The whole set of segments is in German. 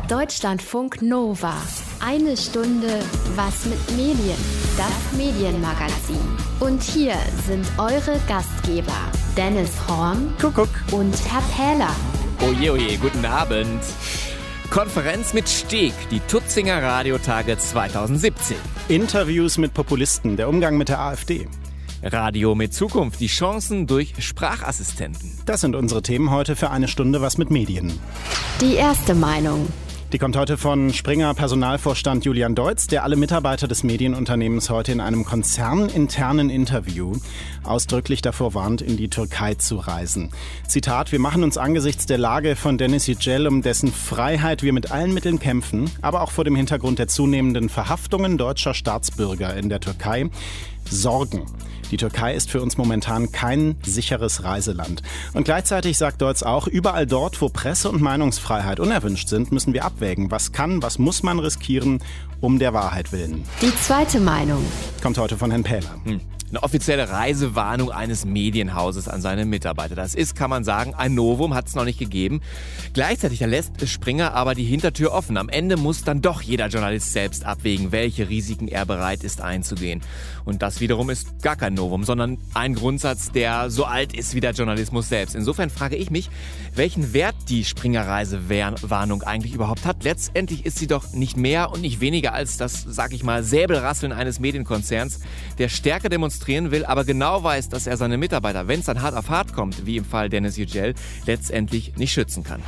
Deutschlandfunk Nova. Eine Stunde was mit Medien. Das Medienmagazin. Und hier sind eure Gastgeber Dennis Horn und Herr Pähler. Oje, guten Abend. Konferenz mit Steg, die Tuetzinger Radiotage 2017. Interviews mit Populisten, der Umgang mit der AfD. Radio mit Zukunft, die Chancen durch Sprachassistenten. Das sind unsere Themen heute für eine Stunde was mit Medien. Die erste Meinung. Die kommt heute von Springer Personalvorstand Julian Deutz, der alle Mitarbeiter des Medienunternehmens heute in einem konzerninternen Interview ausdrücklich davor warnt, in die Türkei zu reisen. Zitat: Wir machen uns angesichts der Lage von Deniz Yücel, um dessen Freiheit wir mit allen Mitteln kämpfen, aber auch vor dem Hintergrund der zunehmenden Verhaftungen deutscher Staatsbürger in der Türkei, Sorgen. Die Türkei ist für uns momentan kein sicheres Reiseland. Und gleichzeitig sagt Deutz auch, überall dort, wo Presse- und Meinungsfreiheit unerwünscht sind, müssen wir abwägen, was kann, was muss man riskieren, um der Wahrheit willen. Die zweite Meinung. Kommt heute von Herrn Pähler. Eine offizielle Reisewarnung eines Medienhauses an seine Mitarbeiter. Das ist, kann man sagen, ein Novum, hat es noch nicht gegeben. Gleichzeitig lässt Springer aber die Hintertür offen. Am Ende muss dann doch jeder Journalist selbst abwägen, welche Risiken er bereit ist einzugehen. Und das wiederum ist gar kein Novum, sondern ein Grundsatz, der so alt ist wie der Journalismus selbst. Insofern frage ich mich, welchen Wert die Springer-Reisewarnung eigentlich überhaupt hat. Letztendlich ist sie doch nicht mehr und nicht weniger als das, sag ich mal, Säbelrasseln eines Medienkonzerns, der Stärke demonstrieren will, aber genau weiß, dass er seine Mitarbeiter, wenn es dann hart auf hart kommt, wie im Fall Deniz Yücel, letztendlich nicht schützen kann.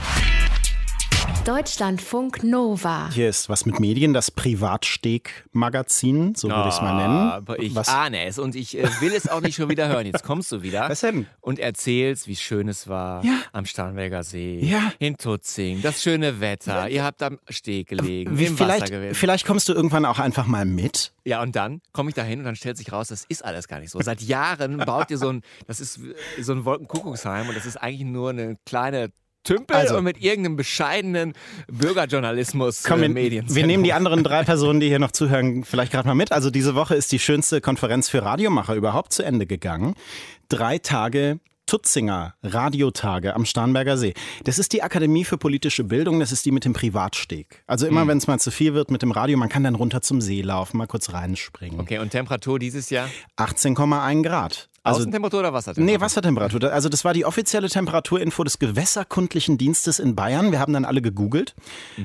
Deutschlandfunk Nova. Hier ist was mit Medien, das Privatsteg-Magazin, so würde ich es mal nennen. Ich ahne es und ich will es auch nicht schon wieder hören. Jetzt kommst du wieder. Was denn? Und erzählst, wie schön es war am Starnberger See, Ja. in Tutzing, das schöne Wetter. Ihr habt am Steg gelegen, im Wasser gewesen. Vielleicht kommst du irgendwann auch einfach mal mit. Ja, und dann komme ich da hin und dann stellt sich raus, das ist alles gar nicht so. Seit Jahren baut ihr das ist so ein Wolkenkuckucksheim und das ist eigentlich nur eine kleine Tümpel und mit irgendeinem bescheidenen Bürgerjournalismus Medien. Wir nehmen die anderen 3 Personen, die hier noch zuhören, vielleicht gerade mal mit. Also diese Woche ist die schönste Konferenz für Radiomacher überhaupt zu Ende gegangen. 3 Tage Tuetzinger Radiotage am Starnberger See. Das ist die Akademie für politische Bildung, das ist die mit dem Privatsteg. Also immer, wenn es mal zu viel wird mit dem Radio, man kann dann runter zum See laufen, mal kurz reinspringen. Okay, und Temperatur dieses Jahr? 18,1 Grad. Also, Außentemperatur oder Wassertemperatur? Nee, Wassertemperatur. Also das war die offizielle Temperaturinfo des Gewässerkundlichen Dienstes in Bayern. Wir haben dann alle gegoogelt.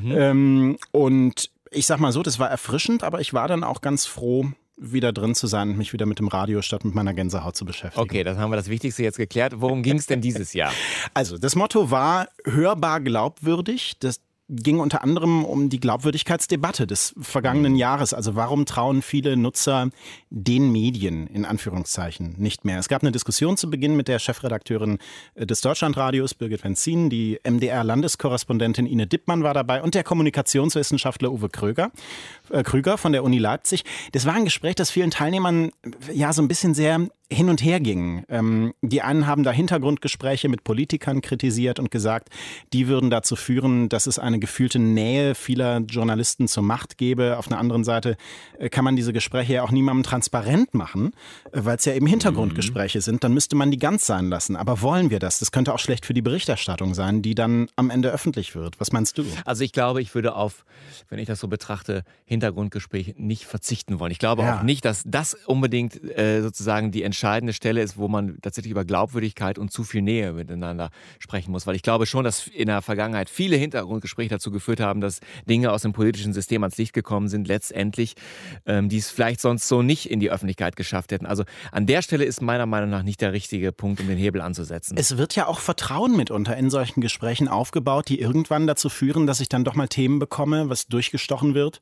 Und ich sag mal so, das war erfrischend, aber ich war dann auch ganz froh, wieder drin zu sein und mich wieder mit dem Radio statt mit meiner Gänsehaut zu beschäftigen. Okay, dann haben wir das Wichtigste jetzt geklärt. Worum ging es denn dieses Jahr? Also das Motto war hörbar glaubwürdig. Das ging unter anderem um die Glaubwürdigkeitsdebatte des vergangenen Jahres. Also warum trauen viele Nutzer den Medien in Anführungszeichen nicht mehr? Es gab eine Diskussion zu Beginn mit der Chefredakteurin des Deutschlandradios, Birgit Wenzin, die MDR-Landeskorrespondentin Ine Dippmann war dabei und der Kommunikationswissenschaftler Uwe Krüger von der Uni Leipzig. Das war ein Gespräch, das vielen Teilnehmern ja so ein bisschen sehr hin und her ging. Die einen haben da Hintergrundgespräche mit Politikern kritisiert und gesagt, die würden dazu führen, dass es eine gefühlte Nähe vieler Journalisten zur Macht gäbe. Auf einer anderen Seite kann man diese Gespräche ja auch niemandem transparent machen, weil es ja eben Hintergrundgespräche sind. Dann müsste man die ganz sein lassen. Aber wollen wir das? Das könnte auch schlecht für die Berichterstattung sein, die dann am Ende öffentlich wird. Was meinst du? Also ich glaube, ich würde auf, wenn ich das so betrachte, Hintergrundgespräche nicht verzichten wollen. Ich glaube auch nicht, dass das unbedingt sozusagen die entscheidende Stelle ist, wo man tatsächlich über Glaubwürdigkeit und zu viel Nähe miteinander sprechen muss. Weil ich glaube schon, dass in der Vergangenheit viele Hintergrundgespräche dazu geführt haben, dass Dinge aus dem politischen System ans Licht gekommen sind, letztendlich, die es vielleicht sonst so nicht in die Öffentlichkeit geschafft hätten. Also an der Stelle ist meiner Meinung nach nicht der richtige Punkt, um den Hebel anzusetzen. Es wird ja auch Vertrauen mitunter in solchen Gesprächen aufgebaut, die irgendwann dazu führen, dass ich dann doch mal Themen bekomme, was durchgestochen wird,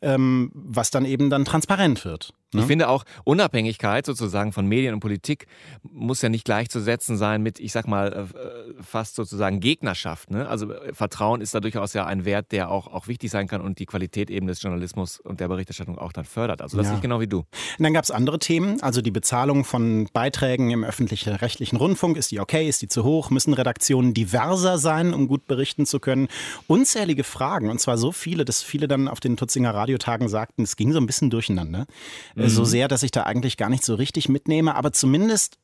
was dann eben dann transparent wird. Ich finde auch, Unabhängigkeit sozusagen von Medien und Politik muss ja nicht gleichzusetzen sein mit, ich sag mal, fast sozusagen Gegnerschaft. Ne? Also Vertrauen ist da durchaus ja ein Wert, der auch wichtig sein kann und die Qualität eben des Journalismus und der Berichterstattung auch dann fördert. Also das sehe ich genau wie du. Und dann gab es andere Themen, also die Bezahlung von Beiträgen im öffentlich-rechtlichen Rundfunk. Ist die okay, ist die zu hoch? Müssen Redaktionen diverser sein, um gut berichten zu können? Unzählige Fragen, und zwar so viele, dass viele dann auf den Tuetzinger Radiotagen sagten, es ging so ein bisschen durcheinander. So sehr, dass ich da eigentlich gar nicht so richtig mitnehme, aber zumindest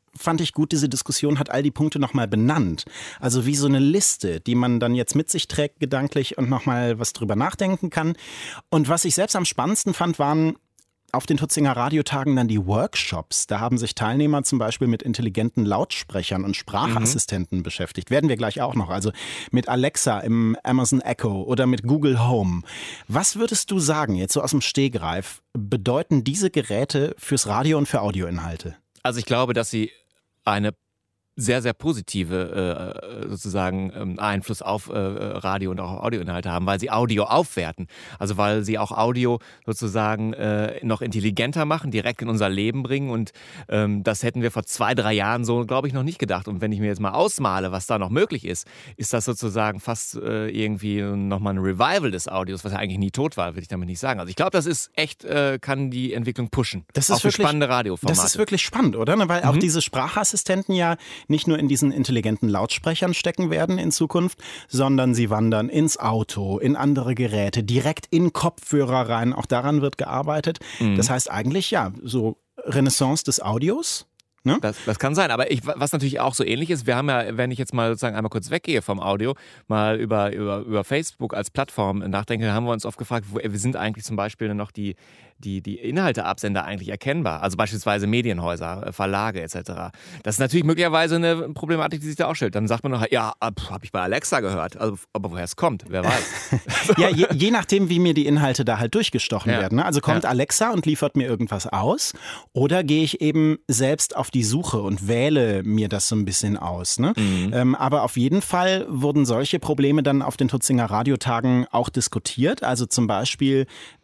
fand ich gut, diese Diskussion hat all die Punkte nochmal benannt. Also wie so eine Liste, die man dann jetzt mit sich trägt gedanklich und nochmal was drüber nachdenken kann. Und was ich selbst am spannendsten fand, waren auf den Tutzinger Radiotagen dann die Workshops. Da haben sich Teilnehmer zum Beispiel mit intelligenten Lautsprechern und Sprachassistenten beschäftigt. Werden wir gleich auch noch. Also mit Alexa im Amazon Echo oder mit Google Home. Was würdest du sagen, jetzt so aus dem Stegreif, bedeuten diese Geräte fürs Radio und für Audioinhalte? Also ich glaube, dass sie eine sehr, sehr positive sozusagen Einfluss auf Radio und auch Audioinhalte haben, weil sie Audio aufwerten. Also weil sie auch Audio sozusagen noch intelligenter machen, direkt in unser Leben bringen und das hätten wir vor 2-3 Jahren so, glaube ich, noch nicht gedacht. Und wenn ich mir jetzt mal ausmale, was da noch möglich ist das sozusagen fast irgendwie nochmal ein Revival des Audios, was ja eigentlich nie tot war, will ich damit nicht sagen. Also ich glaube, das ist echt, kann die Entwicklung pushen. Das ist auch für spannende Radioformate. Das ist wirklich spannend, oder? Weil auch diese Sprachassistenten ja nicht nur in diesen intelligenten Lautsprechern stecken werden in Zukunft, sondern sie wandern ins Auto, in andere Geräte, direkt in Kopfhörer rein. Auch daran wird gearbeitet. Das heißt eigentlich, ja, so Renaissance des Audios. Ne? Das kann sein, aber was natürlich auch so ähnlich ist, wir haben ja, wenn ich jetzt mal sozusagen einmal kurz weggehe vom Audio, mal über Facebook als Plattform nachdenke, haben wir uns oft gefragt, wir sind eigentlich zum Beispiel noch die Inhalteabsender eigentlich erkennbar, also beispielsweise Medienhäuser, Verlage etc. Das ist natürlich möglicherweise eine Problematik, die sich da auch stellt. Dann sagt man noch, ja, habe ich bei Alexa gehört, also, aber woher es kommt, wer weiß. Ja, je nachdem, wie mir die Inhalte da halt durchgestochen werden. Ne? Also kommt Alexa und liefert mir irgendwas aus oder gehe ich eben selbst auf die Suche und wähle mir das so ein bisschen aus. Ne? Aber auf jeden Fall wurden solche Probleme dann auf den Tutzinger Radiotagen auch diskutiert. Also zum Beispiel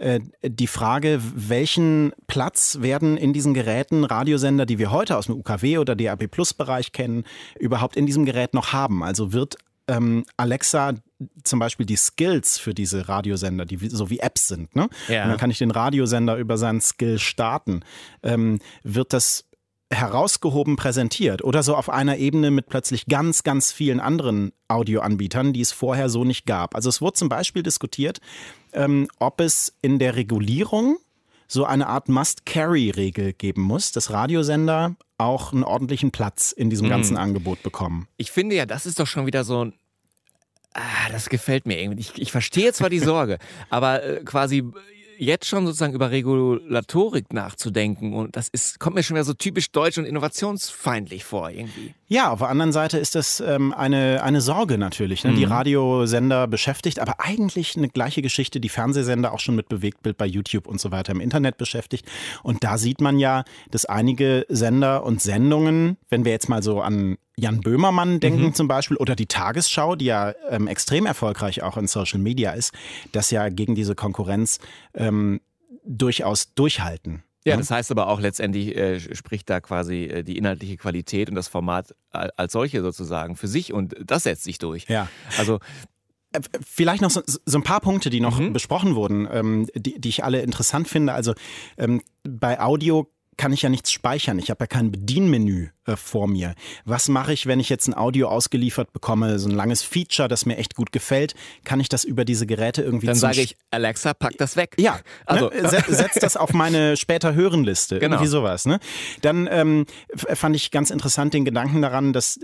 die Frage, welchen Platz werden in diesen Geräten Radiosender, die wir heute aus dem UKW oder DAB+-Bereich kennen, überhaupt in diesem Gerät noch haben? Also wird Alexa zum Beispiel die Skills für diese Radiosender, die so wie Apps sind, ne? Ja. Und dann kann ich den Radiosender über seinen Skill starten. Wird das herausgehoben präsentiert oder so auf einer Ebene mit plötzlich ganz, ganz vielen anderen Audioanbietern, die es vorher so nicht gab. Also es wurde zum Beispiel diskutiert, ob es in der Regulierung so eine Art Must-Carry-Regel geben muss, dass Radiosender auch einen ordentlichen Platz in diesem ganzen Angebot bekommen. Ich finde ja, das ist doch schon wieder so ein das gefällt mir irgendwie. Ich verstehe zwar die Sorge, aber quasi jetzt schon sozusagen über Regulatorik nachzudenken und kommt mir schon wieder so typisch deutsch und innovationsfeindlich vor irgendwie. Ja, auf der anderen Seite ist das eine Sorge natürlich, ne, die Radiosender beschäftigt, aber eigentlich eine gleiche Geschichte, die Fernsehsender auch schon mit Bewegtbild bei YouTube und so weiter im Internet beschäftigt. Und da sieht man ja, dass einige Sender und Sendungen, wenn wir jetzt mal so an Jan Böhmermann denken zum Beispiel oder die Tagesschau, die ja extrem erfolgreich auch in Social Media ist, das ja gegen diese Konkurrenz durchaus durchhalten. Ja, das heißt aber auch letztendlich spricht da quasi die inhaltliche Qualität und das Format als solche sozusagen für sich und das setzt sich durch. Ja. Also vielleicht noch so ein paar Punkte, die noch besprochen wurden, die ich alle interessant finde. Also bei Audio kann ich ja nichts speichern. Ich habe ja kein Bedienmenü vor mir. Was mache ich, wenn ich jetzt ein Audio ausgeliefert bekomme, so ein langes Feature, das mir echt gut gefällt? Kann ich das über diese Geräte irgendwie dann sage ich, Alexa, pack das weg. Ja, also setz das auf meine später hören Liste. Genau. Irgendwie sowas. Ne? Dann fand ich ganz interessant den Gedanken daran, dass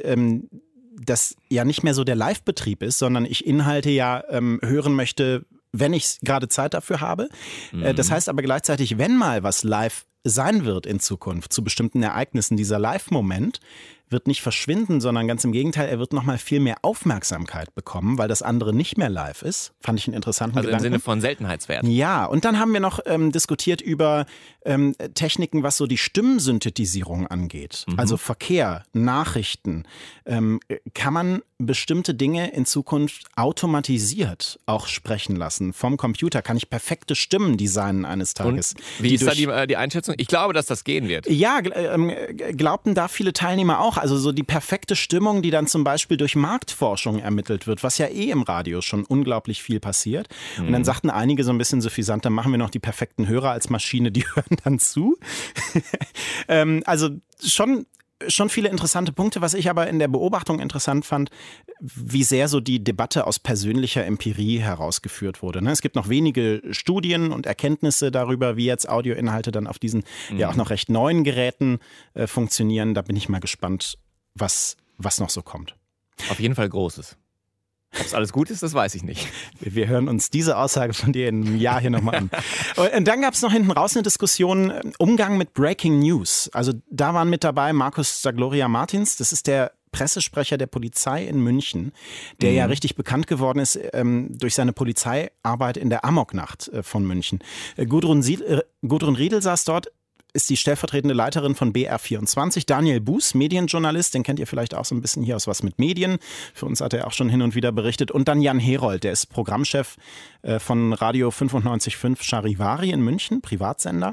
das ja nicht mehr so der Live-Betrieb ist, sondern ich Inhalte ja hören möchte, wenn ich gerade Zeit dafür habe. Das heißt aber gleichzeitig, wenn mal was live sein wird in Zukunft zu bestimmten Ereignissen, dieser Live-Moment wird nicht verschwinden, sondern ganz im Gegenteil, er wird nochmal viel mehr Aufmerksamkeit bekommen, weil das andere nicht mehr live ist. Fand ich einen interessanten Gedanken. Also im Sinne von Seltenheitswert. Ja, und dann haben wir noch diskutiert über Techniken, was so die Stimmensynthetisierung angeht. Also Verkehr, Nachrichten. Kann man bestimmte Dinge in Zukunft automatisiert auch sprechen lassen? Vom Computer kann ich perfekte Stimmen designen eines Tages. Und wie ist da die Einschätzung? Ich glaube, dass das gehen wird. Ja, glaubten da viele Teilnehmer auch. Also so die perfekte Stimmung, die dann zum Beispiel durch Marktforschung ermittelt wird, was ja im Radio schon unglaublich viel passiert. Und dann sagten einige so ein bisschen suffisant, dann machen wir noch die perfekten Hörer als Maschine, die hören dann zu. Also schon schon viele interessante Punkte. Was ich aber in der Beobachtung interessant fand, wie sehr so die Debatte aus persönlicher Empirie herausgeführt wurde. Es gibt noch wenige Studien und Erkenntnisse darüber, wie jetzt Audioinhalte dann auf diesen ja auch noch recht neuen Geräten funktionieren. Da bin ich mal gespannt, was noch so kommt. Auf jeden Fall Großes. Ob es alles gut ist, das weiß ich nicht. Wir hören uns diese Aussage von dir in einem Jahr hier nochmal an. Und dann gab es noch hinten raus eine Diskussion, Umgang mit Breaking News. Also da waren mit dabei Markus Sagloria-Martins, das ist der Pressesprecher der Polizei in München, der ja richtig bekannt geworden ist durch seine Polizeiarbeit in der Amoknacht von München. Gudrun Riedel saß dort, ist die stellvertretende Leiterin von BR24. Daniel Buß, Medienjournalist, den kennt ihr vielleicht auch so ein bisschen hier aus Was mit Medien. Für uns hat er auch schon hin und wieder berichtet. Und dann Jan Herold, der ist Programmchef von Radio 95.5 Charivari in München, Privatsender.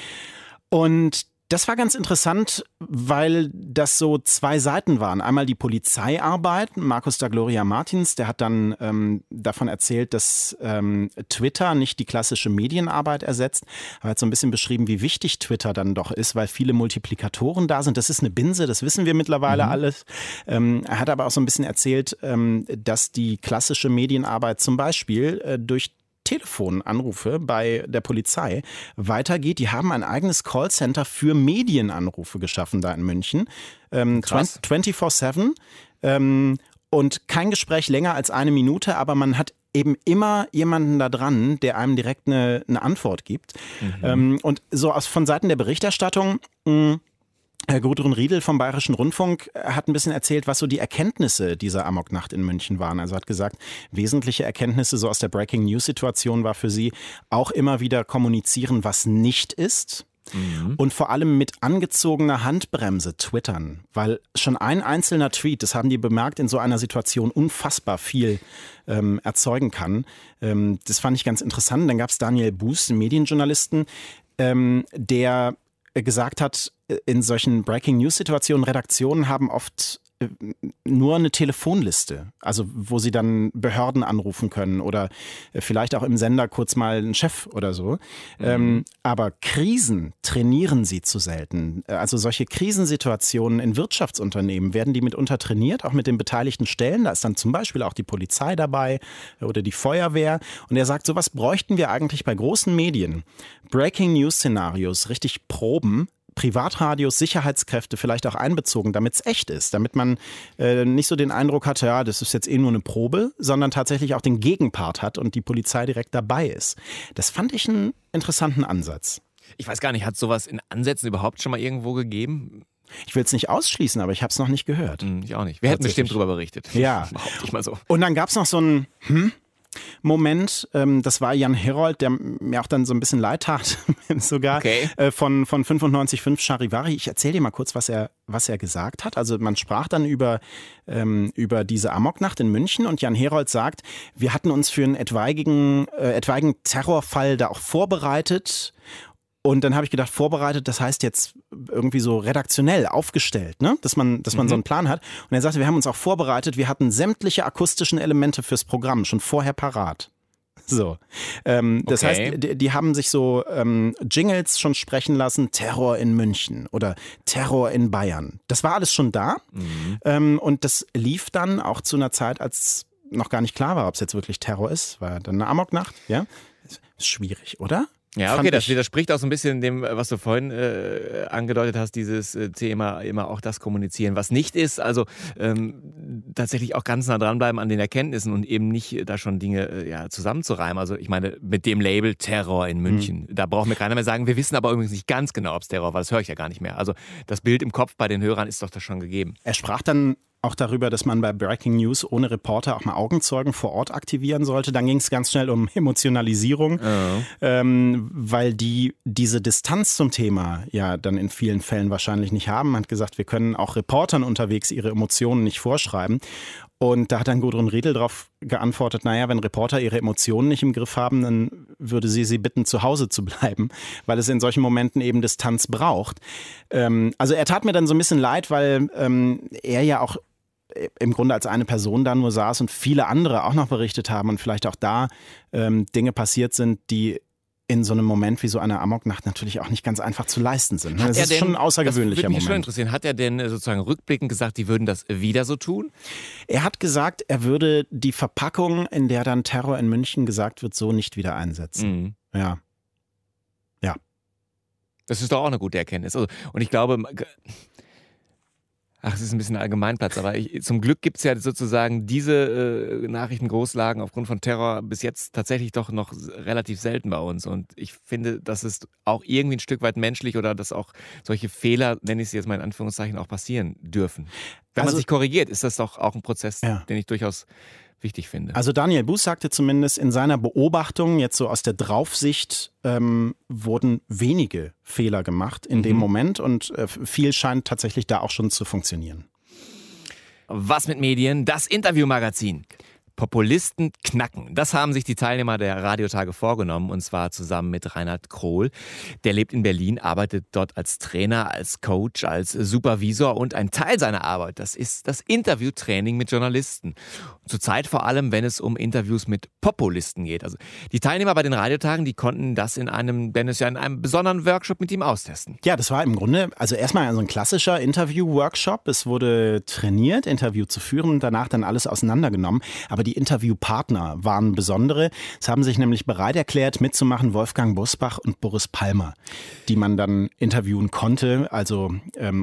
Und das war ganz interessant, weil das so zwei Seiten waren. Einmal die Polizeiarbeit. Markus Sagloria-Martins, der hat dann davon erzählt, dass Twitter nicht die klassische Medienarbeit ersetzt. Er hat so ein bisschen beschrieben, wie wichtig Twitter dann doch ist, weil viele Multiplikatoren da sind. Das ist eine Binse, das wissen wir mittlerweile alles. Er hat aber auch so ein bisschen erzählt, dass die klassische Medienarbeit zum Beispiel durch Telefonanrufe bei der Polizei weitergeht. Die haben ein eigenes Callcenter für Medienanrufe geschaffen da in München. 24/7 und kein Gespräch länger als 1 Minute, aber man hat eben immer jemanden da dran, der einem direkt eine Antwort gibt. Und so von Seiten der Berichterstattung Gudrun Riedel vom Bayerischen Rundfunk hat ein bisschen erzählt, was so die Erkenntnisse dieser Amoknacht in München waren. Also hat gesagt, wesentliche Erkenntnisse so aus der Breaking-News-Situation war für sie auch immer wieder kommunizieren, was nicht ist. Und vor allem mit angezogener Handbremse twittern, weil schon ein einzelner Tweet, das haben die bemerkt, in so einer Situation unfassbar viel erzeugen kann. Das fand ich ganz interessant. Dann gab es Daniel Buß, einen Medienjournalisten, der gesagt hat, in solchen Breaking-News-Situationen, Redaktionen haben oft nur eine Telefonliste, also wo sie dann Behörden anrufen können oder vielleicht auch im Sender kurz mal einen Chef oder so. Aber Krisen trainieren sie zu selten. Also solche Krisensituationen in Wirtschaftsunternehmen werden die mitunter trainiert, auch mit den beteiligten Stellen. Da ist dann zum Beispiel auch die Polizei dabei oder die Feuerwehr. Und er sagt, sowas bräuchten wir eigentlich bei großen Medien. Breaking-News-Szenarios richtig proben, Privatradios, Sicherheitskräfte vielleicht auch einbezogen, damit es echt ist, damit man nicht so den Eindruck hat, ja, das ist jetzt nur eine Probe, sondern tatsächlich auch den Gegenpart hat und die Polizei direkt dabei ist. Das fand ich einen interessanten Ansatz. Ich weiß gar nicht, hat sowas in Ansätzen überhaupt schon mal irgendwo gegeben? Ich will es nicht ausschließen, aber ich habe es noch nicht gehört. Ich auch nicht. Wir hätten bestimmt drüber berichtet. Ja. Behaupte ich mal so. Und dann gab es noch so ein Moment, das war Jan Herold, der mir auch dann so ein bisschen leid tat, sogar von 95.5 Charivari. Ich erzähle dir mal kurz, was er gesagt hat. Also man sprach dann über diese Amoknacht in München und Jan Herold sagt, wir hatten uns für einen etwaigen Terrorfall da auch vorbereitet. Und dann habe ich gedacht, vorbereitet, das heißt jetzt irgendwie so redaktionell aufgestellt, ne? Dass man so einen Plan hat. Und er sagte, wir haben uns auch vorbereitet, wir hatten sämtliche akustischen Elemente fürs Programm schon vorher parat. So. Das heißt, die haben sich so Jingles schon sprechen lassen, Terror in München oder Terror in Bayern. Das war alles schon da. Und das lief dann auch zu einer Zeit, als noch gar nicht klar war, ob es jetzt wirklich Terror ist. War dann eine Amoknacht, ja? Ist schwierig, oder? Ja, okay, das widerspricht auch so ein bisschen dem, was du vorhin angedeutet hast, dieses Thema immer auch das kommunizieren, was nicht ist. Also tatsächlich auch ganz nah dranbleiben an den Erkenntnissen und eben nicht da schon Dinge zusammenzureimen. Also ich meine, mit dem Label Terror in München, da braucht mir keiner mehr sagen, wir wissen aber übrigens nicht ganz genau, ob es Terror war. Das höre ich ja gar nicht mehr. Also das Bild im Kopf bei den Hörern ist doch da schon gegeben. Er sprach dann auch darüber, dass man bei Breaking News ohne Reporter auch mal Augenzeugen vor Ort aktivieren sollte. Dann ging es ganz schnell um Emotionalisierung, weil diese Distanz zum Thema ja dann in vielen Fällen wahrscheinlich nicht haben. Man hat gesagt, wir können auch Reportern unterwegs ihre Emotionen nicht vorschreiben. Und da hat dann Gudrun Riedel darauf geantwortet, naja, wenn Reporter ihre Emotionen nicht im Griff haben, dann würde sie bitten, zu Hause zu bleiben, weil es in solchen Momenten eben Distanz braucht. Also er tat mir dann so ein bisschen leid, weil er ja auch im Grunde als eine Person da nur saß und viele andere auch noch berichtet haben und vielleicht auch da Dinge passiert sind, die in so einem Moment wie so einer Amoknacht natürlich auch nicht ganz einfach zu leisten sind. Das ist schon ein außergewöhnlicher Moment. Das würde mich schon interessieren. Hat er denn sozusagen rückblickend gesagt, die würden das wieder so tun? Er hat gesagt, er würde die Verpackung, in der dann Terror in München gesagt wird, so nicht wieder einsetzen. Ja. Das ist doch auch eine gute Erkenntnis. Und ich glaube, es ist ein bisschen Allgemeinplatz, aber zum Glück gibt es ja sozusagen diese Nachrichtengroßlagen aufgrund von Terror bis jetzt tatsächlich doch noch relativ selten bei uns. Und ich finde, dass es auch irgendwie ein Stück weit menschlich oder dass auch solche Fehler, nenne ich sie jetzt mal in Anführungszeichen, auch passieren dürfen. Wenn man sich korrigiert, ist das doch auch ein Prozess, den ich durchaus wichtig finde. Also Daniel Buß sagte zumindest in seiner Beobachtung, jetzt so aus der Draufsicht, wurden wenige Fehler gemacht in dem Moment und viel scheint tatsächlich da auch schon zu funktionieren. Was mit Medien? Das Interviewmagazin. Populisten knacken. Das haben sich die Teilnehmer der Radiotage vorgenommen, und zwar zusammen mit Reinhard Krohl. Der lebt in Berlin, arbeitet dort als Trainer, als Coach, als Supervisor, und ein Teil seiner Arbeit, das ist das Interviewtraining mit Journalisten. Zurzeit vor allem, wenn es um Interviews mit Populisten geht. Also die Teilnehmer bei den Radiotagen, die konnten das in einem besonderen Workshop mit ihm austesten. Ja, das war im Grunde, also erstmal so ein klassischer Interview-Workshop. Es wurde trainiert, Interview zu führen und danach dann alles auseinandergenommen. Aber die Interviewpartner waren besondere. Es haben sich nämlich bereit erklärt, mitzumachen Wolfgang Bosbach und Boris Palmer, die man dann interviewen konnte. Also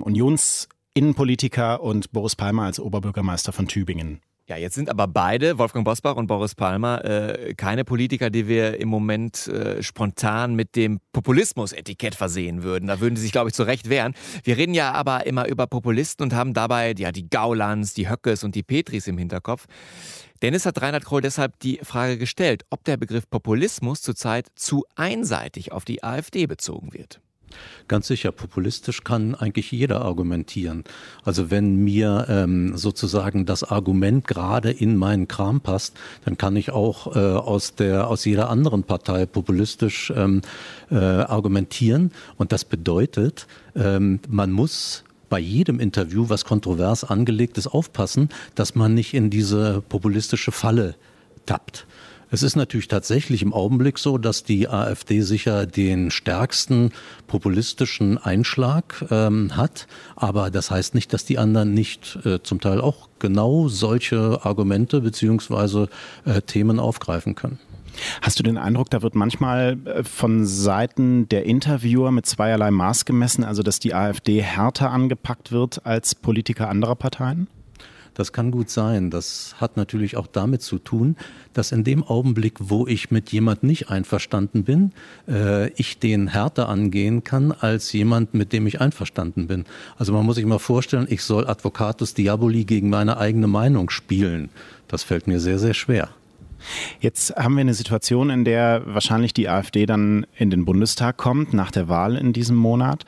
Unionsinnenpolitiker und Boris Palmer als Oberbürgermeister von Tübingen. Ja, jetzt sind aber beide, Wolfgang Bosbach und Boris Palmer, keine Politiker, die wir im Moment spontan mit dem Populismus-Etikett versehen würden. Da würden sie sich, glaube ich, zu Recht wehren. Wir reden ja aber immer über Populisten und haben dabei die Gaulands, die Höckes und die Petris im Hinterkopf. Dennis hat Reinhard Kroll deshalb die Frage gestellt, ob der Begriff Populismus zurzeit zu einseitig auf die AfD bezogen wird. Ganz sicher, populistisch kann eigentlich jeder argumentieren. Also wenn mir sozusagen das Argument gerade in meinen Kram passt, dann kann ich auch aus jeder anderen Partei populistisch argumentieren. Und das bedeutet, man muss bei jedem Interview, was kontrovers angelegt ist, aufpassen, dass man nicht in diese populistische Falle tappt. Es ist natürlich tatsächlich im Augenblick so, dass die AfD sicher den stärksten populistischen Einschlag hat. Aber das heißt nicht, dass die anderen nicht zum Teil auch genau solche Argumente bzw. Themen aufgreifen können. Hast du den Eindruck, da wird manchmal von Seiten der Interviewer mit zweierlei Maß gemessen, also dass die AfD härter angepackt wird als Politiker anderer Parteien? Das kann gut sein. Das hat natürlich auch damit zu tun, dass in dem Augenblick, wo ich mit jemand nicht einverstanden bin, ich den härter angehen kann als jemand, mit dem ich einverstanden bin. Also man muss sich mal vorstellen, ich soll Advocatus Diaboli gegen meine eigene Meinung spielen. Das fällt mir sehr, sehr schwer. Jetzt haben wir eine Situation, in der wahrscheinlich die AfD dann in den Bundestag kommt, nach der Wahl in diesem Monat.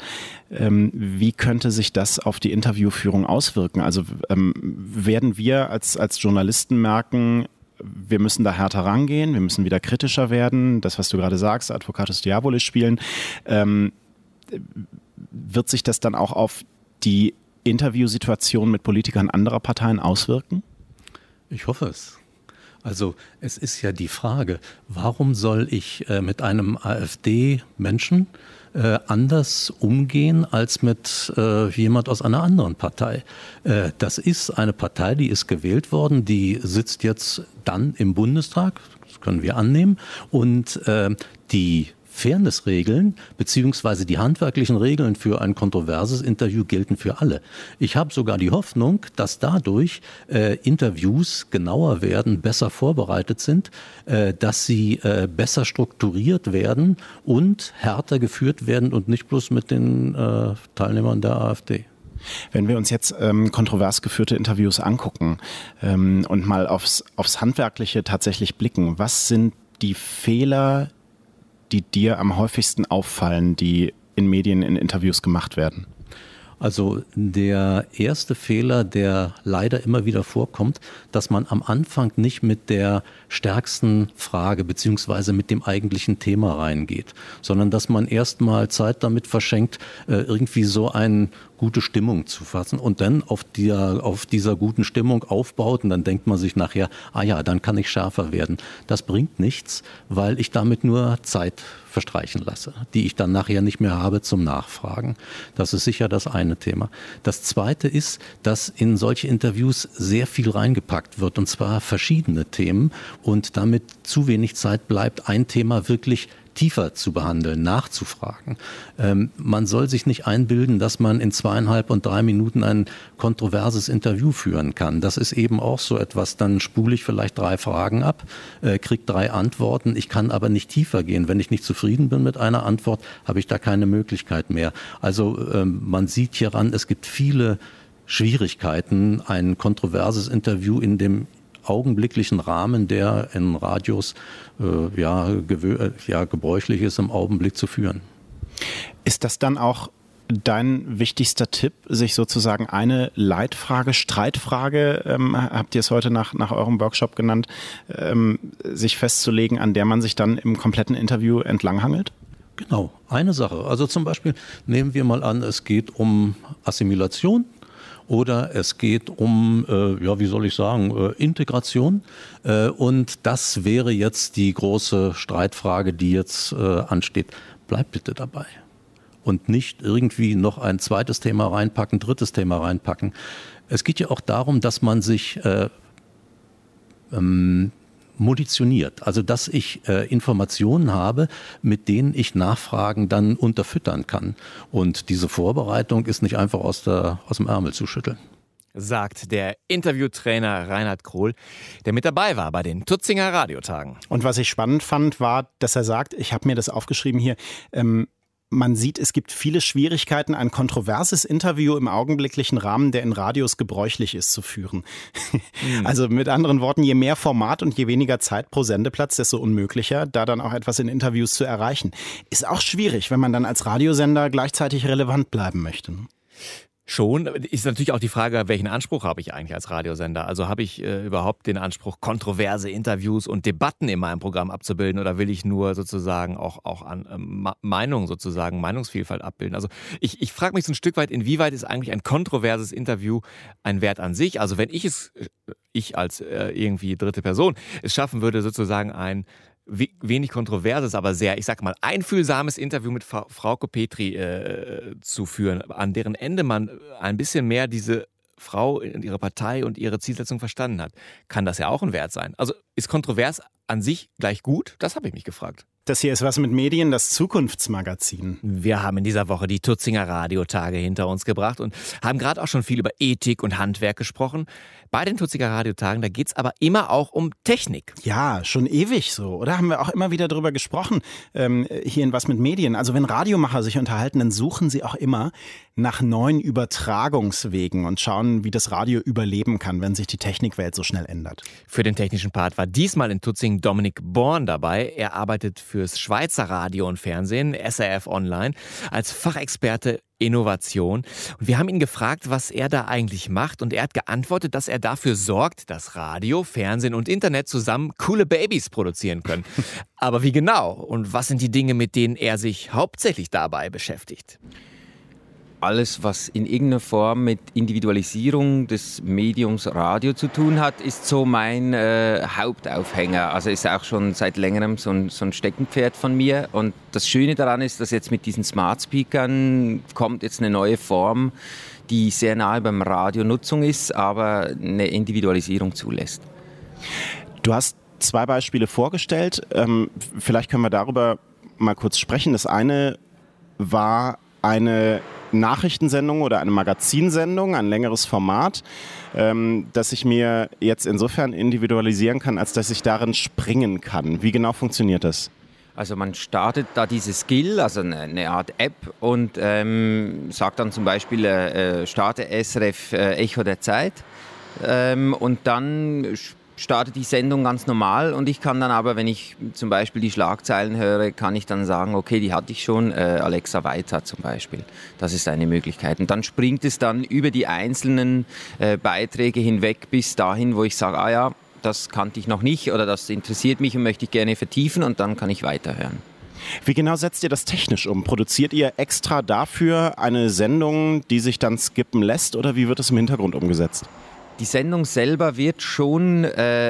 Wie könnte sich das auf die Interviewführung auswirken? Also werden wir als Journalisten merken, wir müssen da härter rangehen, wir müssen wieder kritischer werden, das, was du gerade sagst, Advocatus Diabolis spielen. Wird sich das dann auch auf die Interviewsituation mit Politikern anderer Parteien auswirken? Ich hoffe es. Also es ist ja die Frage, warum soll ich mit einem AfD-Menschen anders umgehen als mit jemand aus einer anderen Partei? Das ist eine Partei, die ist gewählt worden, die sitzt jetzt dann im Bundestag, das können wir annehmen, und die Fairnessregeln bzw. die handwerklichen Regeln für ein kontroverses Interview gelten für alle. Ich habe sogar die Hoffnung, dass dadurch Interviews genauer werden, besser vorbereitet sind, dass sie besser strukturiert werden und härter geführt werden und nicht bloß mit den Teilnehmern der AfD. Wenn wir uns jetzt kontrovers geführte Interviews angucken und mal aufs Handwerkliche tatsächlich blicken, was sind die Fehler, die dir am häufigsten auffallen, die in Medien, in Interviews gemacht werden? Also der erste Fehler, der leider immer wieder vorkommt, dass man am Anfang nicht mit der stärksten Frage beziehungsweise mit dem eigentlichen Thema reingeht, sondern dass man erstmal Zeit damit verschenkt, irgendwie so ein gute Stimmung zu fassen und dann auf dieser guten Stimmung aufbaut und dann denkt man sich nachher, dann kann ich schärfer werden. Das bringt nichts, weil ich damit nur Zeit verstreichen lasse, die ich dann nachher nicht mehr habe zum Nachfragen. Das ist sicher das eine Thema. Das zweite ist, dass in solche Interviews sehr viel reingepackt wird, und zwar verschiedene Themen, und damit zu wenig Zeit bleibt, ein Thema wirklich tiefer zu behandeln, nachzufragen. Man soll sich nicht einbilden, dass man in 2,5 und 3 Minuten ein kontroverses Interview führen kann. Das ist eben auch so etwas, dann spule ich vielleicht 3 Fragen ab, kriege 3 Antworten, ich kann aber nicht tiefer gehen. Wenn ich nicht zufrieden bin mit einer Antwort, habe ich da keine Möglichkeit mehr. Also man sieht hieran, es gibt viele Schwierigkeiten, ein kontroverses Interview in dem augenblicklichen Rahmen, der in Radios gebräuchlich ist, im Augenblick zu führen. Ist das dann auch dein wichtigster Tipp, sich sozusagen eine Leitfrage, Streitfrage, habt ihr es heute nach eurem Workshop genannt, sich festzulegen, an der man sich dann im kompletten Interview entlanghangelt? Genau, eine Sache. Also zum Beispiel nehmen wir mal an, es geht um Assimilation. Oder es geht um, Integration. Und das wäre jetzt die große Streitfrage, die jetzt ansteht. Bleibt bitte dabei. Und nicht irgendwie noch ein zweites Thema reinpacken, drittes Thema reinpacken. Es geht ja auch darum, dass man sich munitioniert, also dass ich Informationen habe, mit denen ich Nachfragen dann unterfüttern kann. Und diese Vorbereitung ist nicht einfach aus dem Ärmel zu schütteln. Sagt der Interviewtrainer Reinhard Krohl, der mit dabei war bei den Tutsinger Radiotagen. Und was ich spannend fand, war, dass er sagt, ich habe mir das aufgeschrieben hier, man sieht, es gibt viele Schwierigkeiten, ein kontroverses Interview im augenblicklichen Rahmen, der in Radios gebräuchlich ist, zu führen. Also mit anderen Worten, je mehr Format und je weniger Zeit pro Sendeplatz, desto unmöglicher, da dann auch etwas in Interviews zu erreichen. Ist auch schwierig, wenn man dann als Radiosender gleichzeitig relevant bleiben möchte. Schon. Ist natürlich auch die Frage, welchen Anspruch habe ich eigentlich als Radiosender? Also habe ich überhaupt den Anspruch, kontroverse Interviews und Debatten in meinem Programm abzubilden, oder will ich nur sozusagen auch an Meinung sozusagen, Meinungsvielfalt abbilden? Also ich frage mich so ein Stück weit, inwieweit ist eigentlich ein kontroverses Interview ein Wert an sich? Also wenn ich als irgendwie dritte Person es schaffen würde, sozusagen ein wenig kontroverses, aber sehr, ich sag mal, einfühlsames Interview mit Frauke Petry zu führen, an deren Ende man ein bisschen mehr diese Frau und ihre Partei und ihre Zielsetzung verstanden hat, kann das ja auch ein Wert sein. Also ist kontrovers an sich gleich gut? Das habe ich mich gefragt. Das hier ist Was mit Medien, das Zukunftsmagazin. Wir haben in dieser Woche die Tutsinger Radiotage hinter uns gebracht und haben gerade auch schon viel über Ethik und Handwerk gesprochen. Bei den Tutsinger Radiotagen, da geht es aber immer auch um Technik. Ja, schon ewig so, oder? Haben wir auch immer wieder drüber gesprochen, hier in Was mit Medien. Also wenn Radiomacher sich unterhalten, dann suchen sie auch immer nach neuen Übertragungswegen und schauen, wie das Radio überleben kann, wenn sich die Technikwelt so schnell ändert. Für den technischen Part war diesmal in Tutzing Dominik Born dabei. Er arbeitet fürs Schweizer Radio und Fernsehen, SRF Online, als Fachexperte Innovation. Und wir haben ihn gefragt, was er da eigentlich macht. Und er hat geantwortet, dass er dafür sorgt, dass Radio, Fernsehen und Internet zusammen coole Babys produzieren können. Aber wie genau? Und was sind die Dinge, mit denen er sich hauptsächlich dabei beschäftigt? Alles, was in irgendeiner Form mit Individualisierung des Mediums Radio zu tun hat, ist so mein Hauptaufhänger. Also ist auch schon seit längerem so ein Steckenpferd von mir. Und das Schöne daran ist, dass jetzt mit diesen Smart Speakern kommt jetzt eine neue Form, die sehr nahe beim Radionutzung ist, aber eine Individualisierung zulässt. Du hast 2 Beispiele vorgestellt. Vielleicht können wir darüber mal kurz sprechen. Das eine war eine Nachrichtensendung oder eine Magazinsendung, ein längeres Format, das ich mir jetzt insofern individualisieren kann, als dass ich darin springen kann. Wie genau funktioniert das? Also man startet da diese Skill, also eine Art App, und sagt dann zum Beispiel, starte SRF Echo der Zeit, und dann startet die Sendung ganz normal, und ich kann dann aber, wenn ich zum Beispiel die Schlagzeilen höre, kann ich dann sagen, okay, die hatte ich schon, Alexa weiter zum Beispiel. Das ist eine Möglichkeit. Und dann springt es dann über die einzelnen Beiträge hinweg bis dahin, wo ich sage, das kannte ich noch nicht oder das interessiert mich und möchte ich gerne vertiefen, und dann kann ich weiterhören. Wie genau setzt ihr das technisch um? Produziert ihr extra dafür eine Sendung, die sich dann skippen lässt, oder wie wird das im Hintergrund umgesetzt? Die Sendung selber wird schon,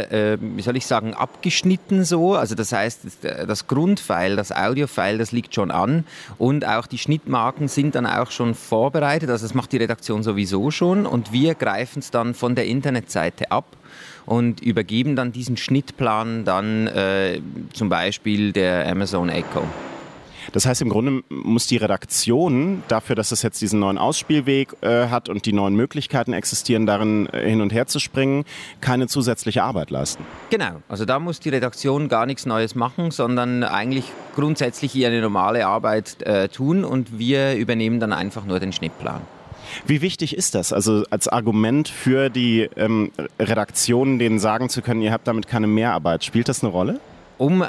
abgeschnitten so. Also das heißt, das Grundfile, das Audiofile, das liegt schon an. Und auch die Schnittmarken sind dann auch schon vorbereitet. Also das macht die Redaktion sowieso schon. Und wir greifen es dann von der Internetseite ab und übergeben dann diesen Schnittplan dann zum Beispiel der Amazon Echo. Das heißt, im Grunde muss die Redaktion dafür, dass es jetzt diesen neuen Ausspielweg hat und die neuen Möglichkeiten existieren, darin hin und her zu springen, keine zusätzliche Arbeit leisten. Genau, also da muss die Redaktion gar nichts Neues machen, sondern eigentlich grundsätzlich ihre normale Arbeit tun und wir übernehmen dann einfach nur den Schnittplan. Wie wichtig ist das, also als Argument für die Redaktion, denen sagen zu können, ihr habt damit keine Mehrarbeit? Spielt das eine Rolle? Um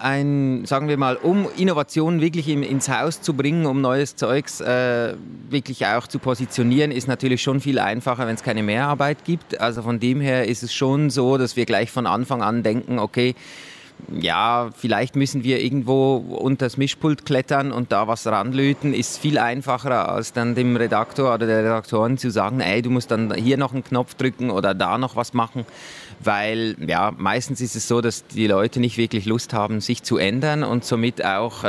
Innovationen wirklich ins Haus zu bringen, um neues Zeugs wirklich auch zu positionieren, ist natürlich schon viel einfacher, wenn es keine Mehrarbeit gibt. Also von dem her ist es schon so, dass wir gleich von Anfang an denken, okay, ja, vielleicht müssen wir irgendwo unter das Mischpult klettern und da was ranlöten, ist viel einfacher, als dann dem Redaktor oder der Redaktorin zu sagen, ey, du musst dann hier noch einen Knopf drücken oder da noch was machen. Weil ja, meistens ist es so, dass die Leute nicht wirklich Lust haben, sich zu ändern und somit auch,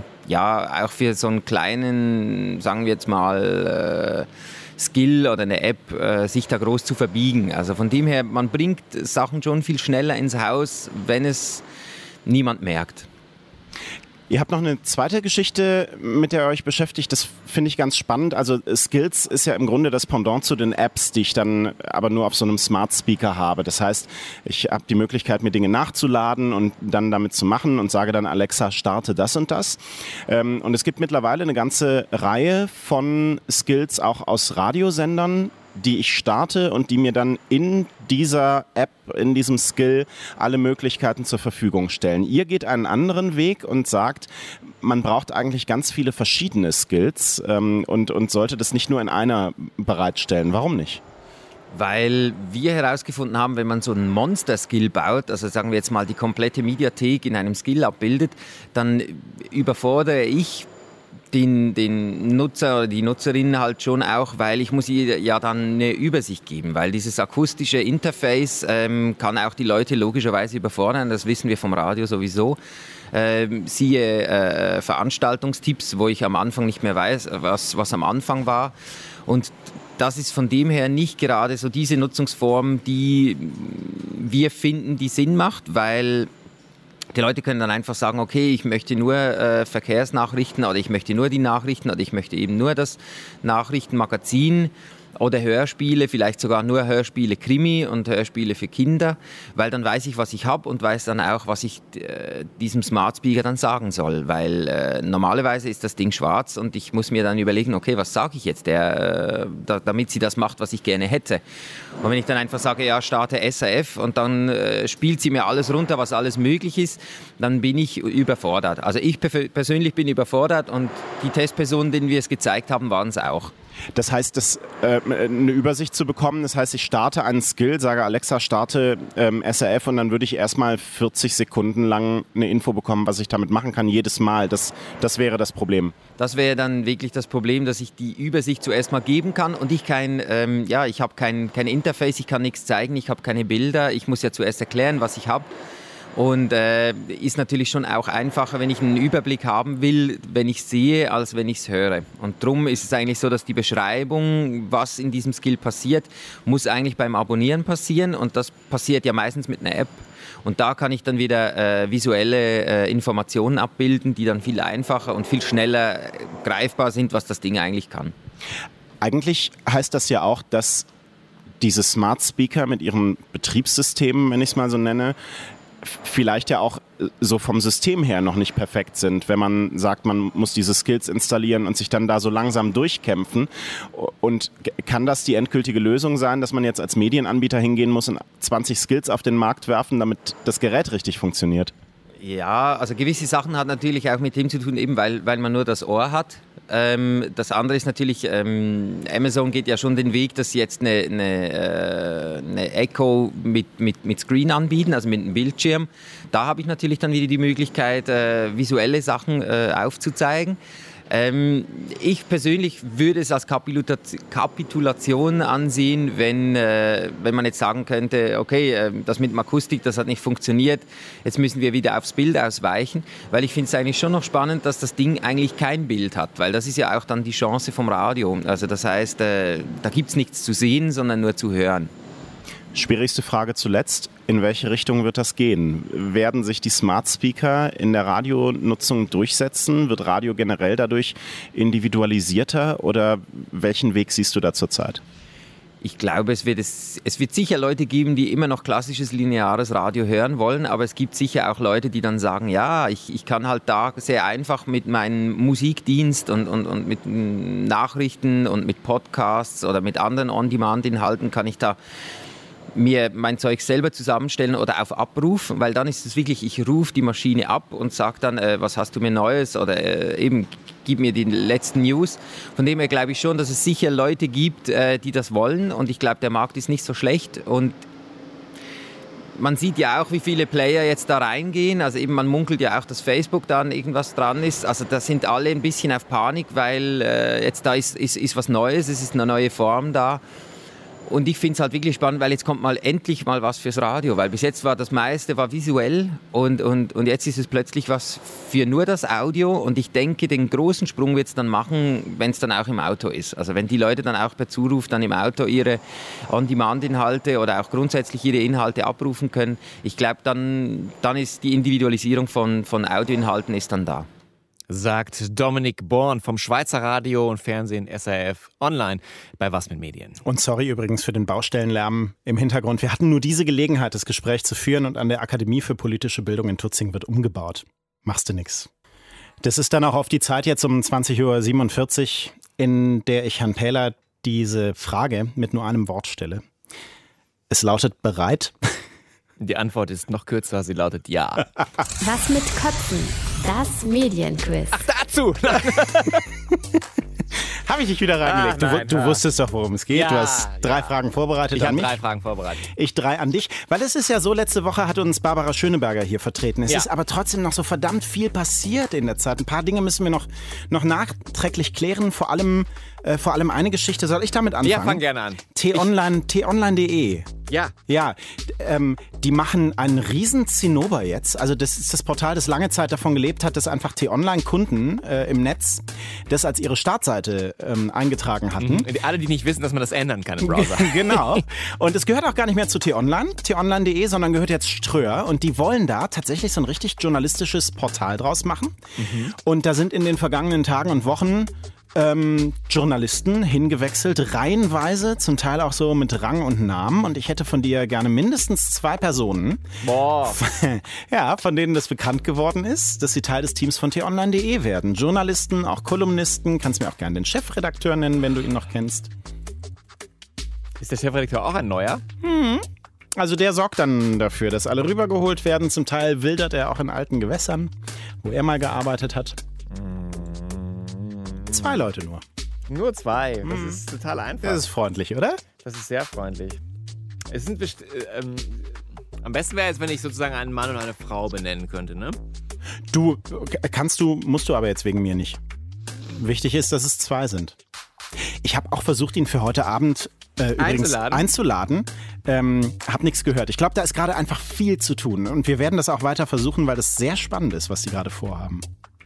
auch für so einen kleinen, sagen wir jetzt mal, Skill oder eine App, sich da groß zu verbiegen. Also von dem her, man bringt Sachen schon viel schneller ins Haus, wenn es niemand merkt. Ihr habt noch eine zweite Geschichte, mit der ihr euch beschäftigt. Das finde ich ganz spannend. Also Skills ist ja im Grunde das Pendant zu den Apps, die ich dann aber nur auf so einem Smart Speaker habe. Das heißt, ich habe die Möglichkeit, mir Dinge nachzuladen und dann damit zu machen und sage dann, Alexa, starte das und das. Und es gibt mittlerweile eine ganze Reihe von Skills auch aus Radiosendern, die ich starte und die mir dann in dieser App, in diesem Skill alle Möglichkeiten zur Verfügung stellen. Ihr geht einen anderen Weg und sagt, man braucht eigentlich ganz viele verschiedene Skills und sollte das nicht nur in einer bereitstellen. Warum nicht? Weil wir herausgefunden haben, wenn man so einen Monster-Skill baut, also sagen wir jetzt mal die komplette Mediathek in einem Skill abbildet, dann überfordere ich den Nutzer oder die Nutzerin halt schon auch, weil ich muss ihr ja dann eine Übersicht geben, weil dieses akustische Interface kann auch die Leute logischerweise überfordern, das wissen wir vom Radio sowieso. Siehe Veranstaltungstipps, wo ich am Anfang nicht mehr weiß, was am Anfang war, und das ist von dem her nicht gerade so diese Nutzungsform, die wir finden, die Sinn macht, weil die Leute können dann einfach sagen, okay, ich möchte nur Verkehrsnachrichten oder ich möchte nur die Nachrichten oder ich möchte eben nur das Nachrichtenmagazin oder Hörspiele, vielleicht sogar nur Hörspiele Krimi und Hörspiele für Kinder, weil dann weiß ich, was ich habe und weiß dann auch, was ich diesem Smart Speaker dann sagen soll, weil normalerweise ist das Ding schwarz und ich muss mir dann überlegen, okay, was sage ich jetzt, damit sie das macht, was ich gerne hätte. Und wenn ich dann einfach sage, ja, starte SRF und dann spielt sie mir alles runter, was alles möglich ist, dann bin ich überfordert. Also ich persönlich bin überfordert und die Testpersonen, denen wir es gezeigt haben, waren es auch. Das heißt, eine Übersicht zu bekommen, das heißt, ich starte einen Skill, sage Alexa, starte SRF und dann würde ich erstmal 40 Sekunden lang eine Info bekommen, was ich damit machen kann, jedes Mal. Das wäre das Problem. Das wäre dann wirklich das Problem, dass ich die Übersicht zuerst mal geben kann und ich ich habe kein Interface, ich kann nichts zeigen, ich habe keine Bilder, ich muss ja zuerst erklären, was ich habe. Und ist natürlich schon auch einfacher, wenn ich einen Überblick haben will, wenn ich es sehe, als wenn ich es höre. Und darum ist es eigentlich so, dass die Beschreibung, was in diesem Skill passiert, muss eigentlich beim Abonnieren passieren. Und das passiert ja meistens mit einer App. Und da kann ich dann wieder visuelle Informationen abbilden, die dann viel einfacher und viel schneller greifbar sind, was das Ding eigentlich kann. Eigentlich heißt das ja auch, dass diese Smart Speaker mit ihren Betriebssystemen, wenn ich es mal so nenne, vielleicht ja auch so vom System her noch nicht perfekt sind, wenn man sagt, man muss diese Skills installieren und sich dann da so langsam durchkämpfen. Und kann das die endgültige Lösung sein, dass man jetzt als Medienanbieter hingehen muss und 20 Skills auf den Markt werfen, damit das Gerät richtig funktioniert? Ja, also gewisse Sachen hat natürlich auch mit dem zu tun, eben weil man nur das Ohr hat. Das andere ist natürlich, Amazon geht ja schon den Weg, dass sie jetzt eine Echo mit Screen anbieten, also mit einem Bildschirm. Da habe ich natürlich dann wieder die Möglichkeit, visuelle Sachen aufzuzeigen. Ich persönlich würde es als Kapitulation ansehen, wenn man jetzt sagen könnte, okay, das mit dem Akustik, das hat nicht funktioniert, jetzt müssen wir wieder aufs Bild ausweichen, weil ich finde es eigentlich schon noch spannend, dass das Ding eigentlich kein Bild hat, weil das ist ja auch dann die Chance vom Radio. Also das heißt, da gibt es nichts zu sehen, sondern nur zu hören. Schwierigste Frage zuletzt. In welche Richtung wird das gehen? Werden sich die Smart Speaker in der Radionutzung durchsetzen? Wird Radio generell dadurch individualisierter oder welchen Weg siehst du da zurzeit? Ich glaube, es wird sicher Leute geben, die immer noch klassisches lineares Radio hören wollen, aber es gibt sicher auch Leute, die dann sagen, ja, ich kann halt da sehr einfach mit meinem Musikdienst und mit Nachrichten und mit Podcasts oder mit anderen On-Demand-Inhalten kann ich da mir mein Zeug selber zusammenstellen oder auf Abruf, weil dann ist es wirklich, ich rufe die Maschine ab und sage dann, was hast du mir Neues oder eben gib mir die letzten News. Von dem her glaube ich schon, dass es sicher Leute gibt, die das wollen und ich glaube, der Markt ist nicht so schlecht und man sieht ja auch, wie viele Player jetzt da reingehen, also eben man munkelt ja auch, dass Facebook dann irgendwas dran ist, also da sind alle ein bisschen auf Panik, weil jetzt da ist was Neues, es ist eine neue Form da. Und ich finde es halt wirklich spannend, weil jetzt kommt mal endlich mal was fürs Radio, weil bis jetzt war das meiste visuell und jetzt ist es plötzlich was für nur das Audio und ich denke, den großen Sprung wird es dann machen, wenn es dann auch im Auto ist. Also wenn die Leute dann auch per Zuruf dann im Auto ihre On-Demand-Inhalte oder auch grundsätzlich ihre Inhalte abrufen können, ich glaube, dann ist die Individualisierung von Audioinhalten ist dann da. Sagt Dominik Born vom Schweizer Radio und Fernsehen SRF Online bei Was mit Medien. Und sorry übrigens für den Baustellenlärm im Hintergrund. Wir hatten nur diese Gelegenheit, das Gespräch zu führen und an der Akademie für politische Bildung in Tutzing wird umgebaut. Machst du nix. Das ist dann auch auf die Zeit jetzt um 20.47 Uhr, in der ich Herrn Pähler diese Frage mit nur einem Wort stelle. Es lautet bereit. Die Antwort ist noch kürzer, sie lautet ja. Was mit Köpfen? Das Medienquiz. Ach, dazu! Habe ich dich wieder reingelegt. Du wusstest doch, worum es geht. Ja, du hast 3 Fragen vorbereitet ich an mich. Ich habe 3 Fragen vorbereitet. Ich 3 an dich. Weil es ist ja so, letzte Woche hat uns Barbara Schöneberger hier vertreten. Es ist aber trotzdem noch so verdammt viel passiert in der Zeit. Ein paar Dinge müssen wir noch nachträglich klären. Vor allem eine Geschichte. Soll ich damit anfangen? Ja, fang gerne an. T-Online.de. Ja. Ja, die machen einen riesen Zinnober jetzt. Also das ist das Portal, das lange Zeit davon gelebt hat, dass einfach T-Online-Kunden im Netz das als ihre Startseite eingetragen hatten. Alle, die nicht wissen, dass man das ändern kann im Browser. Genau. Und es gehört auch gar nicht mehr zu T-Online, T-Online.de, sondern gehört jetzt Ströer. Und die wollen da tatsächlich so ein richtig journalistisches Portal draus machen. Und da sind in den vergangenen Tagen und Wochen Journalisten hingewechselt, reihenweise, zum Teil auch so mit Rang und Namen. Und ich hätte von dir gerne mindestens 2 Personen, ja, von denen das bekannt geworden ist, dass sie Teil des Teams von t-online.de werden. Journalisten, auch Kolumnisten, kannst mir auch gerne den Chefredakteur nennen, wenn du ihn noch kennst. Ist der Chefredakteur auch ein neuer? Also der sorgt dann dafür, dass alle rübergeholt werden. Zum Teil wildert er auch in alten Gewässern, wo er mal gearbeitet hat. 2 Leute nur. Nur 2. Das ist total einfach. Das ist freundlich, oder? Das ist sehr freundlich. Es sind am besten wäre es, wenn ich sozusagen einen Mann und eine Frau benennen könnte, ne? Musst du aber jetzt wegen mir nicht. Wichtig ist, dass es 2 sind. Ich habe auch versucht, ihn für heute Abend übrigens einzuladen. Hab nichts gehört. Ich glaube, da ist gerade einfach viel zu tun. Und wir werden das auch weiter versuchen, weil das sehr spannend ist, was sie gerade vorhaben.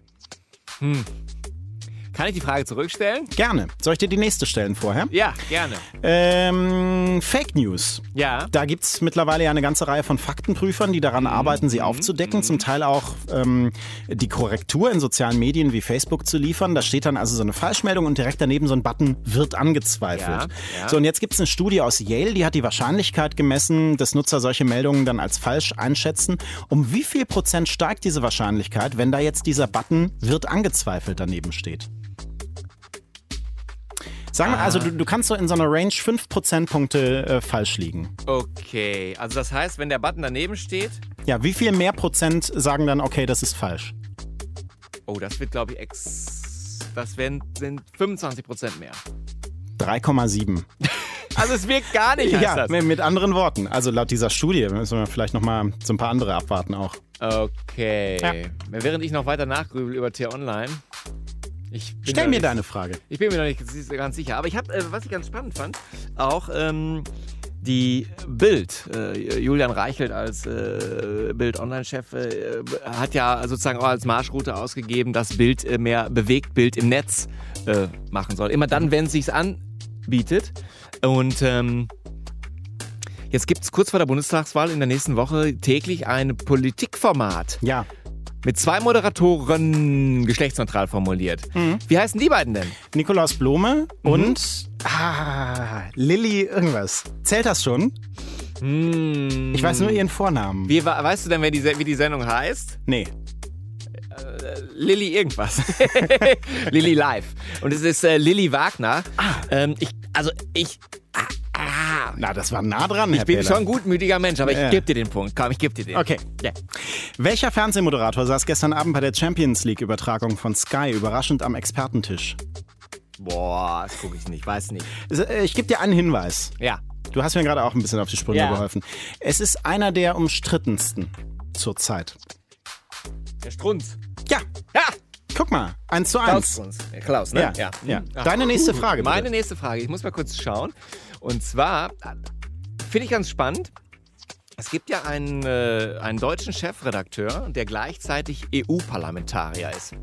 Kann ich die Frage zurückstellen? Gerne. Soll ich dir die nächste stellen vorher? Ja, gerne. Fake News. Ja. Da gibt es mittlerweile ja eine ganze Reihe von Faktenprüfern, die daran arbeiten, sie aufzudecken. Zum Teil auch die Korrektur in sozialen Medien wie Facebook zu liefern. Da steht dann also so eine Falschmeldung und direkt daneben so ein Button, wird angezweifelt. Ja. So, und jetzt gibt es eine Studie aus Yale, die hat die Wahrscheinlichkeit gemessen, dass Nutzer solche Meldungen dann als falsch einschätzen. Um wie viel Prozent steigt diese Wahrscheinlichkeit, wenn da jetzt dieser Button, wird angezweifelt, daneben steht? Sagen wir, also du kannst so in so einer Range 5 Prozentpunkte falsch liegen. Okay, also das heißt, wenn der Button daneben steht... Ja, wie viel mehr Prozent sagen dann, okay, das ist falsch? Oh, das wird, glaube ich, Das sind 25% mehr. 3,7. Also es wirkt gar nicht, heißt Ja, das. mit anderen Worten. Also laut dieser Studie müssen wir vielleicht nochmal so ein paar andere abwarten auch. Okay. Ja. Während ich noch weiter nachgrübel über T-Online. Stell mir deine Frage. Ich bin mir noch nicht ganz sicher. Aber ich habe, was ich ganz spannend fand, auch die Bild, Julian Reichelt als Bild-Online-Chef, hat ja sozusagen auch als Marschroute ausgegeben, dass Bild mehr Bewegtbild im Netz machen soll. Immer dann, wenn es sich anbietet. Und jetzt gibt es kurz vor der Bundestagswahl in der nächsten Woche täglich ein Politikformat. Ja. Mit 2 Moderatoren, geschlechtsneutral formuliert. Wie heißen die beiden denn? Nikolaus Blome und Lilly irgendwas. Zählt das schon? Ich weiß nur ihren Vornamen. Weißt du denn, wie die Sendung heißt? Nee. Lilly irgendwas. Lilly Live. Und es ist Lilly Wagner. Na, das war nah dran, Herr Ich bin Pähler. schon ein gutmütiger Mensch, aber ich gebe dir den Punkt. Komm, ich gebe dir den. Okay. Ja. Welcher Fernsehmoderator saß gestern Abend bei der Champions League-Übertragung von Sky überraschend am Expertentisch? Boah, das gucke ich nicht, weiß nicht. Ich gebe dir einen Hinweis. Ja. Du hast mir gerade auch ein bisschen auf die Sprünge Ja. geholfen. Es ist einer der umstrittensten zurzeit. Der Strunz. Ja, Ja! guck mal. 1:1. Klaus Strunz. Klaus, ne? Ja. Deine nächste Frage, bitte. Meine nächste Frage. Ich muss mal kurz schauen. Und zwar finde ich ganz spannend. Es gibt ja einen deutschen Chefredakteur, der gleichzeitig EU-Parlamentarier ist.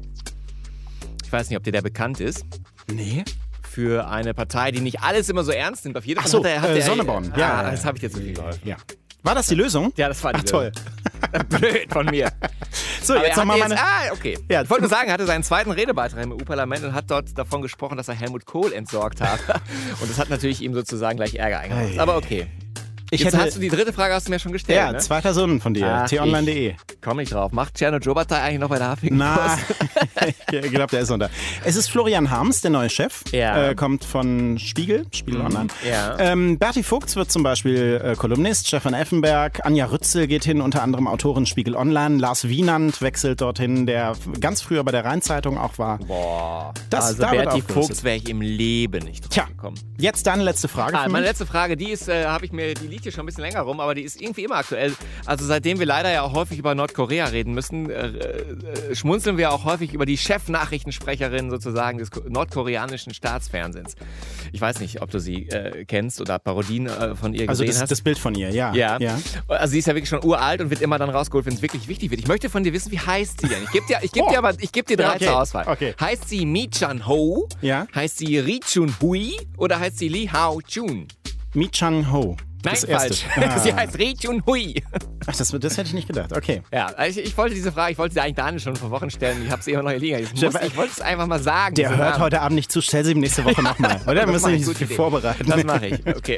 Ich weiß nicht, ob dir der bekannt ist. Nee. Für eine Partei, die nicht alles immer so ernst nimmt. Auf jeden Fall Ach so, hat er Sonneborn. Ja. Das habe ich jetzt so viel geholfen. Ja. War das die Lösung? Ja, das war die Ach, toll. Blöd von mir. So, Aber jetzt er nochmal hat meine... okay. Ja, Ich wollte nur sagen, er hatte seinen zweiten Redebeitrag im EU-Parlament und hat dort davon gesprochen, dass er Helmut Kohl entsorgt habe. Und das hat natürlich ihm sozusagen gleich Ärger eingebracht. Aber okay. Jetzt hast du die dritte Frage hast du mir schon gestellt, Ja, ne? 2 Personen von dir. Ach, t-online.de. Komm nicht drauf. Macht Cerno Jobatai eigentlich noch bei der Huffington Na, Post? ich glaube, der ist unter. Es ist Florian Harms, der neue Chef. Ja. Kommt von Spiegel Online. Ja. Berti Vogts wird zum Beispiel Kolumnist, Stefan Effenberg, Anja Rützel geht hin, unter anderem Autorin Spiegel Online, Lars Wienand wechselt dorthin, der ganz früher bei der Rheinzeitung auch war. Boah. Das, Also da wird Berti aufgerüstet. Vogts wäre ich im Leben nicht drauf Tja, gekommen. jetzt deine letzte Frage für Meine mich. letzte Frage, die ist, die liegt hier schon ein bisschen länger rum, aber die ist irgendwie immer aktuell. Also seitdem wir leider ja auch häufig über Nordkorea reden müssen, schmunzeln wir auch häufig über die Chefnachrichtensprecherin sozusagen des nordkoreanischen Staatsfernsehens. Ich weiß nicht, ob du sie kennst oder Parodien von ihr Also gesehen hast. das Bild von ihr, ja. Ja. Also sie ist ja wirklich schon uralt und wird immer dann rausgeholt, wenn es wirklich wichtig wird. Ich möchte von dir wissen, wie heißt sie denn? Ich geb dir 3 okay. zur Auswahl. Okay. Heißt sie Mi Chan-ho? Ja. Heißt sie Ri Chun-hui? Oder heißt sie Lee Hao-chun? Mi Chan-ho. Nein, Das falsch. erste. Sie heißt Ri Chun-hui. Ach, das hätte ich nicht gedacht. Okay. Ja, ich wollte diese Frage, ich wollte sie eigentlich Daniel schon vor Wochen stellen. Ich habe sie immer noch hier liegen. Ich wollte es einfach mal sagen. Der diesen hört Namen. heute Abend nicht zu. Stell sie ihm nächste Woche nochmal. Oder? Wir müssen mach ich. nicht so Gute viel Idee. vorbereiten. Das mache ich. Okay.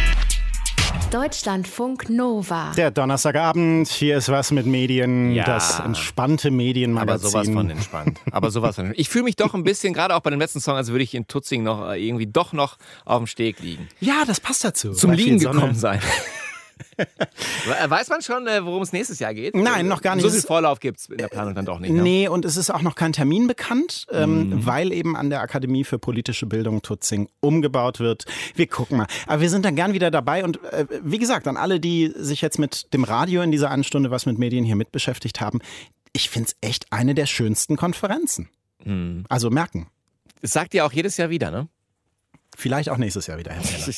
Deutschlandfunk Nova. Der Donnerstagabend, hier ist was mit Medien, Ja. das entspannte Aber Medienmagazin. sowas von entspannt. Ich fühle mich doch ein bisschen, gerade auch bei dem letzten Song, als würde ich in Tutzing noch irgendwie doch noch auf dem Steg liegen. Ja, das passt dazu. Zum Bei Liegen viel Sonne. gekommen sein. Weiß man schon, worum es nächstes Jahr geht? Nein, noch gar nicht. So viel Vorlauf gibt es in der Planung dann doch nicht. Ne? Nee, und es ist auch noch kein Termin bekannt, weil eben an der Akademie für politische Bildung Tutzing umgebaut wird. Wir gucken mal. Aber wir sind dann gern wieder dabei und wie gesagt, an alle, die sich jetzt mit dem Radio in dieser einen Stunde was mit Medien hier mit beschäftigt haben, ich finde es echt eine der schönsten Konferenzen. Also merken. Das sagt ihr auch jedes Jahr wieder, ne? Vielleicht auch nächstes Jahr wieder, Herr Zeller.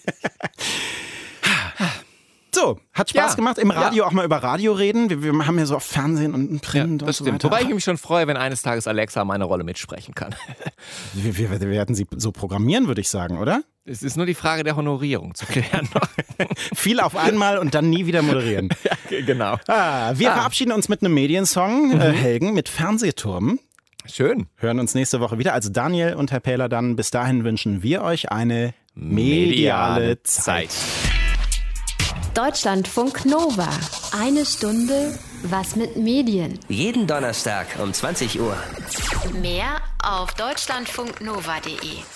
So, hat Spaß Ja. gemacht, im Radio auch mal über Radio reden. Wir haben ja so oft Fernsehen und Print und das so stimmt. weiter. Wobei ich mich schon freue, wenn eines Tages Alexa meine Rolle mitsprechen kann. Wir werden sie so programmieren, würde ich sagen, oder? Es ist nur die Frage der Honorierung zu klären. Viel auf einmal und dann nie wieder moderieren. Ja, genau. Wir verabschieden uns mit einem Mediensong, Helgen, mit Fernsehturm. Schön. Hören uns nächste Woche wieder. Also Daniel und Herr Pähler dann. Bis dahin wünschen wir euch eine mediale Zeit. Deutschlandfunk Nova. Eine Stunde was mit Medien. Jeden Donnerstag um 20 Uhr. Mehr auf deutschlandfunknova.de.